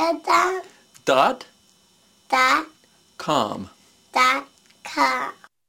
dot dot com. com.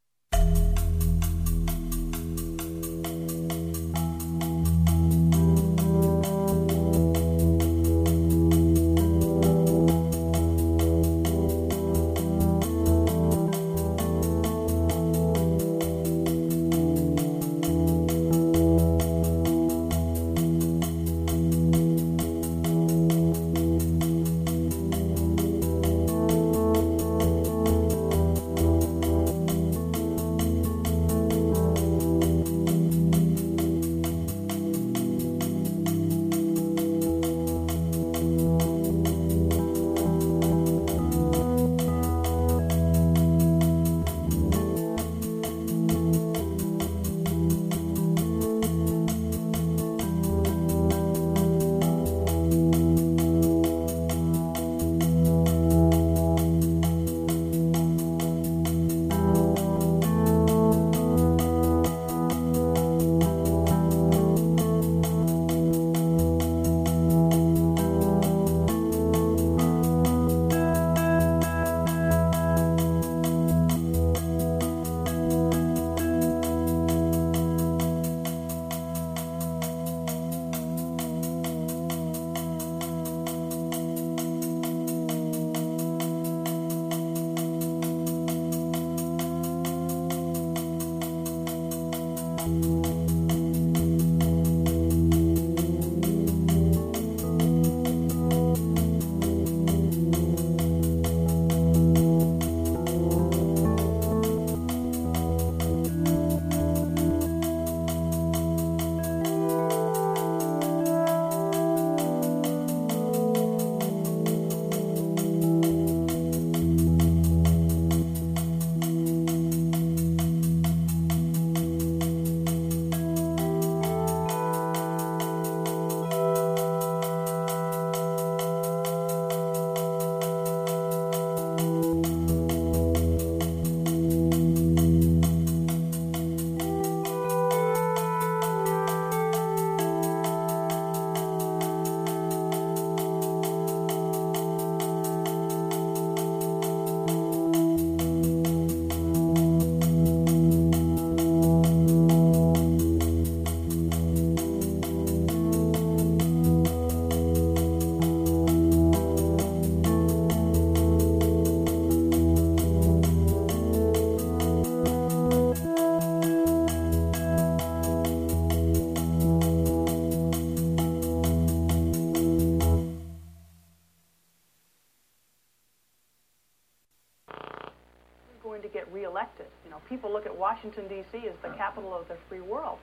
To get reelected. You know, people look at Washington, D.C. as the capital of the free world.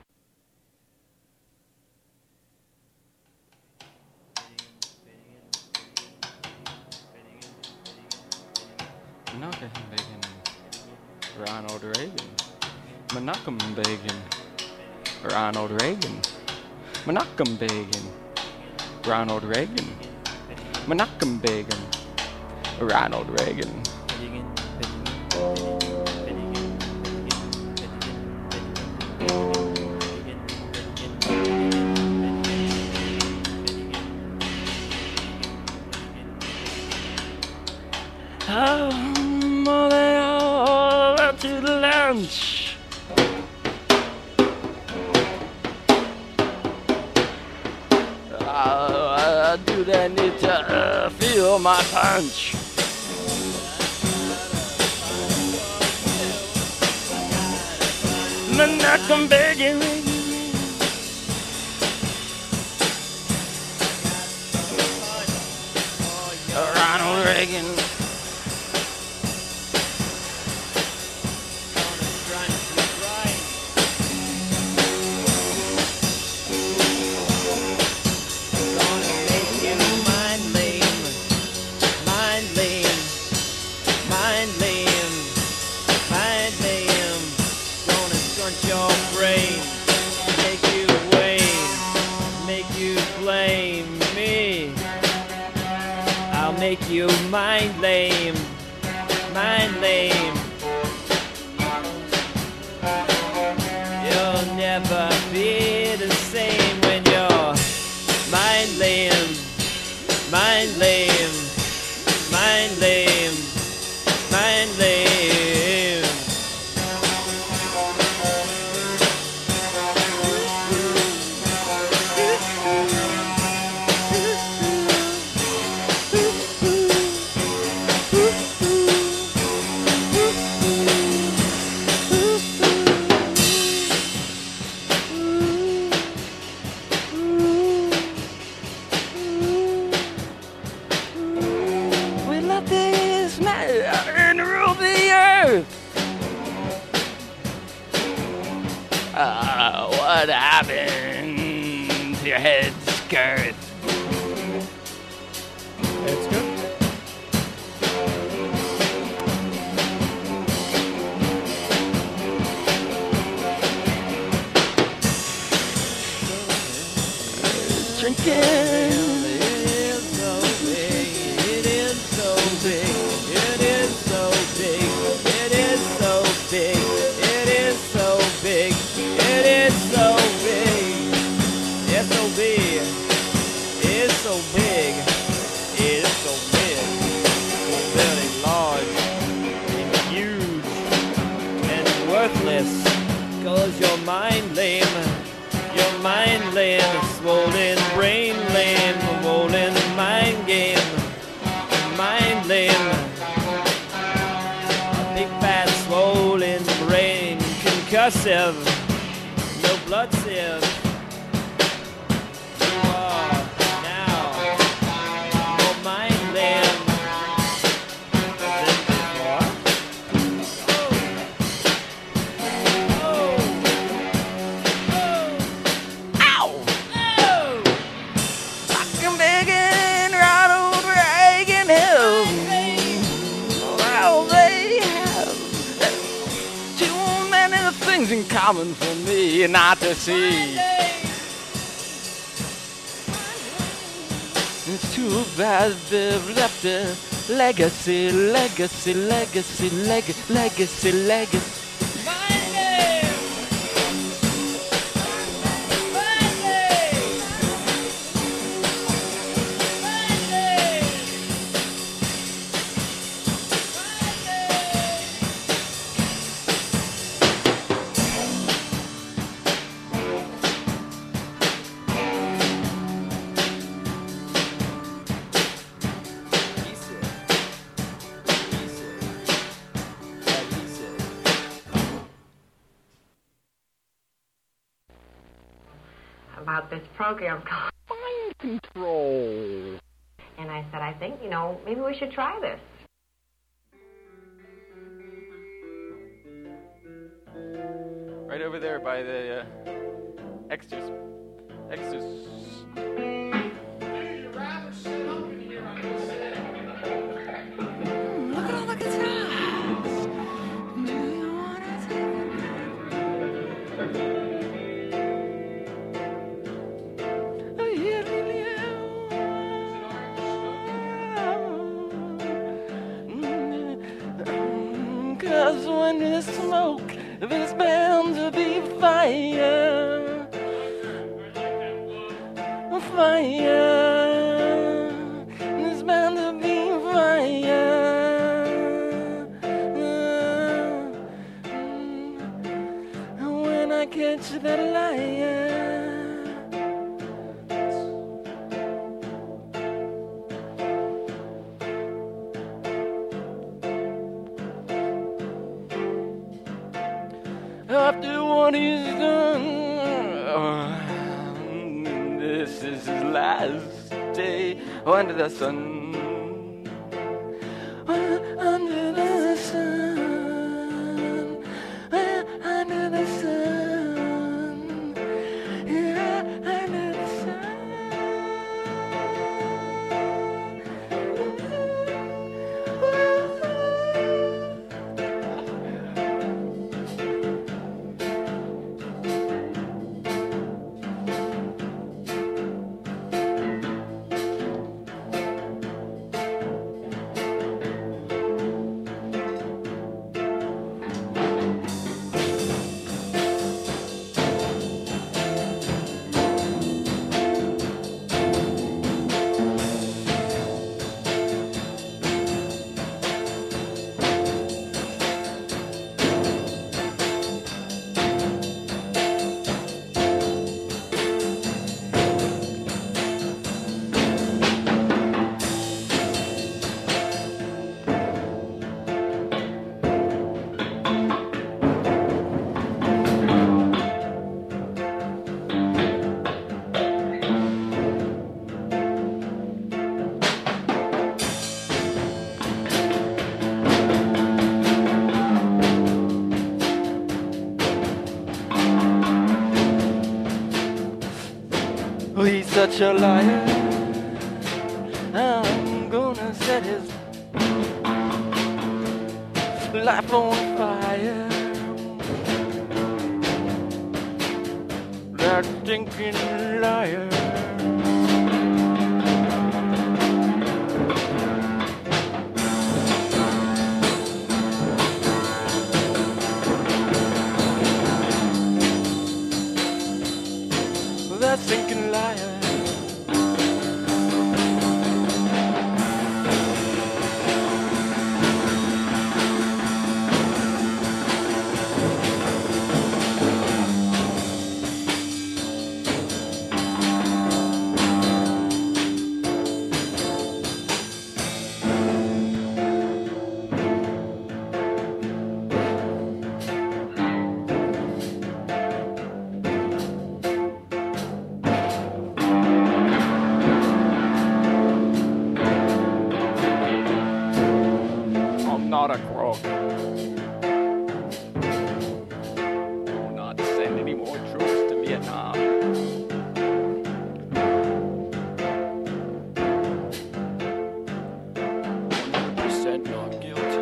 Menachem Begin, Ronald Reagan. Menachem Begin, Ronald Reagan. Menachem Begin, Ronald Reagan. Menachem Begin, Ronald Reagan. I'm all out to the lounge. Do they need to feel my punch? Menachem Begin, Ronald Reagan. Make you mind lame, mind lame. You'll never be the same when you're mind lame, mind lame. mind lame, mind lame. We love this matter and rule the earth. What happened to your head skirt? That's good. Drinking. It is so big. It is so big. It is so big. It is so big. It is so big. It is so big. It's so big. It's so big. It is so big. So very large and huge and worthless. 'Cause you're mind lame. You're mind lame. Swollen brain lame. Swollen mind game. Mind lame. Big fat swollen brain. Concussive. No blood cells. You are now more mind lame than before. Oh. Ow! Fucking begging Ronald Reagan help. Well, they have too many things in common for me not to see. It's too bad they've left a legacy, legacy, legacy, legacy, legacy. About this program called. Mind control. And I said, I think, maybe we should try this. Right over there by the extras. Look at all the guitars. Do you wanna take 'Cause when there's smoke, there's bound to be fire. Fire. There's bound to be fire. When I catch that liar. After what he's done, this is his last day under the sun. Under the sun, under the sun, yeah, under the sun. such a liar. I'm gonna set his life on fire. That stinking liar. That stinking liar. Not a crook. Will not send any more troops to Vietnam. 100% not guilty.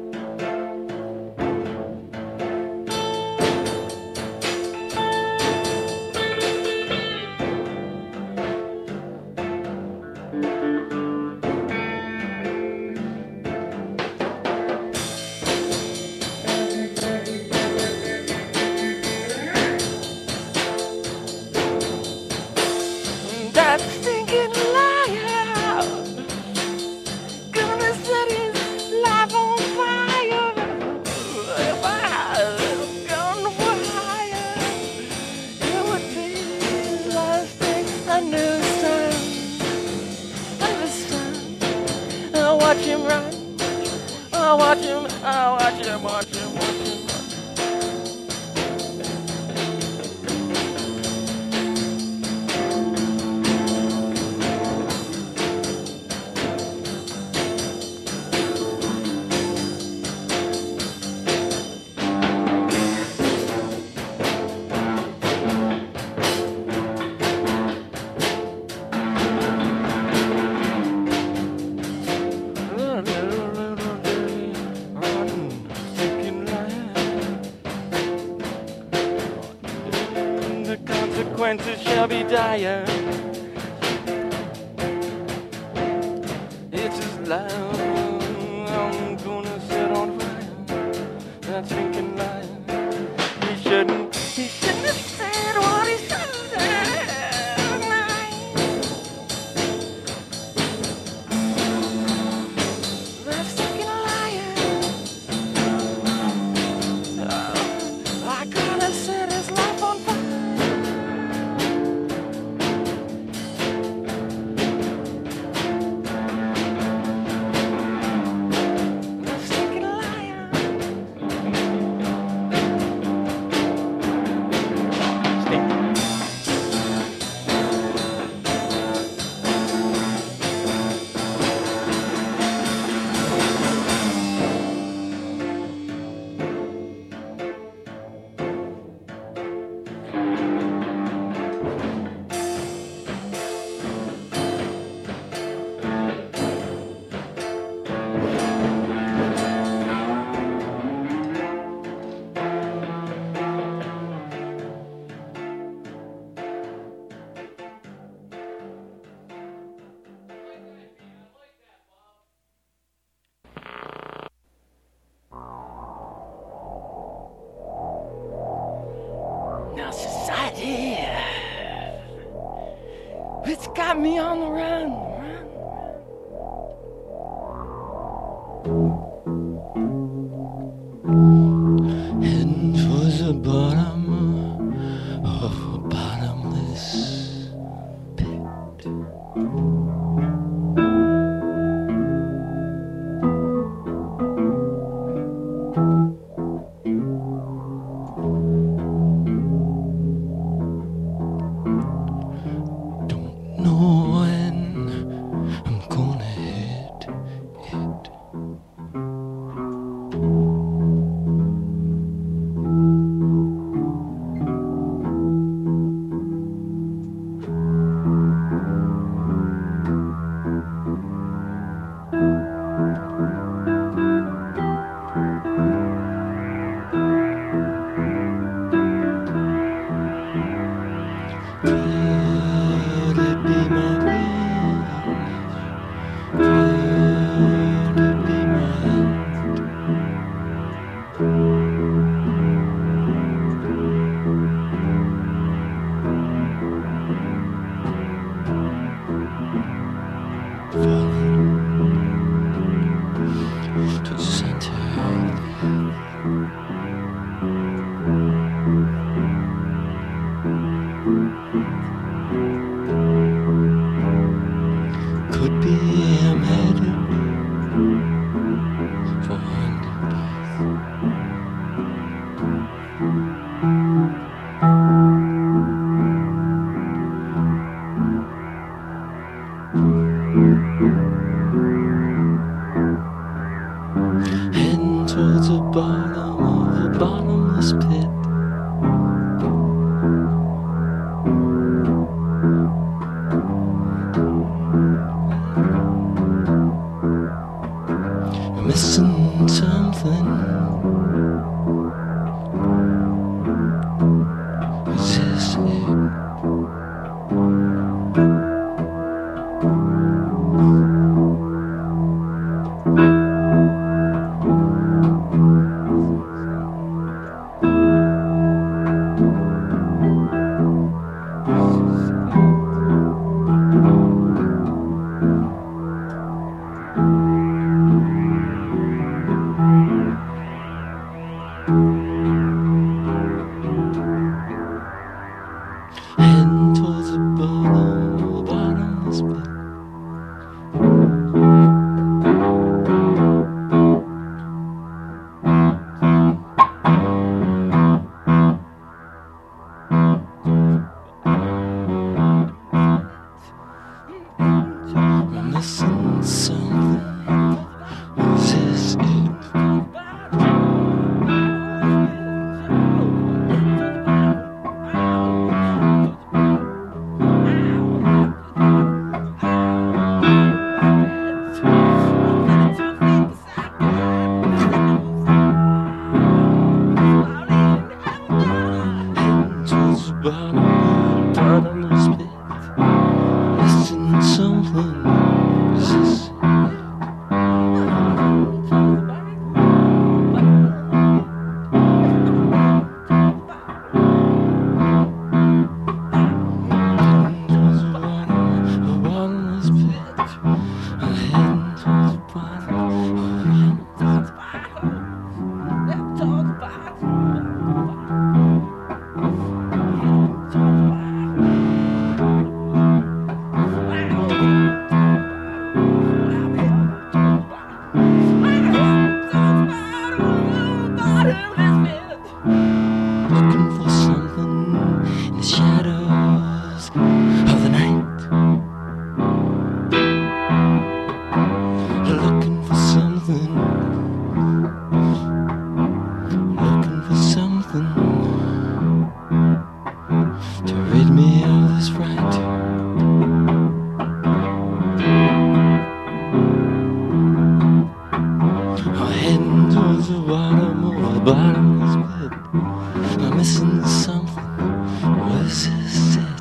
That stinking liar, gonna set his life on fire. If I was on fire, it would be his last thing. I understand. I'll watch him run. I'll watch him. The consequences shall be dire. It's his life I'm gonna set on fire. That stinking liar. He shouldn't have said what he said. That stinking liar. I gotta set his life on fire. Now society, it's got me on the run. Heading towards the bottom of a bottomless pit. I'm missing something. Is this it? Heading towards the bottomless pit. I'm missing something. Is this it? Towards the bottomless pit. Missing something. Is this towards the bottomless pit. I'm heading towards the looking for something in the shadows of the night. Looking for something. Looking for something to rid me of this fright. I'm heading towards the bottom of the bottomless pit. I'm missing something. Was this it?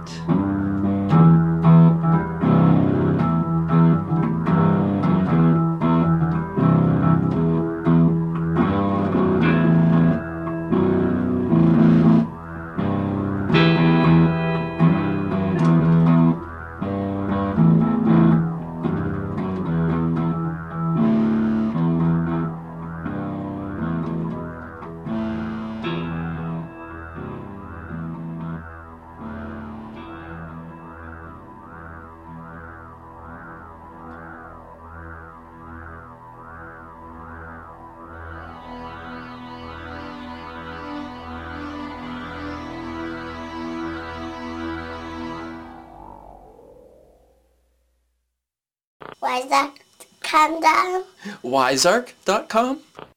Why that come down? Wiseark.com?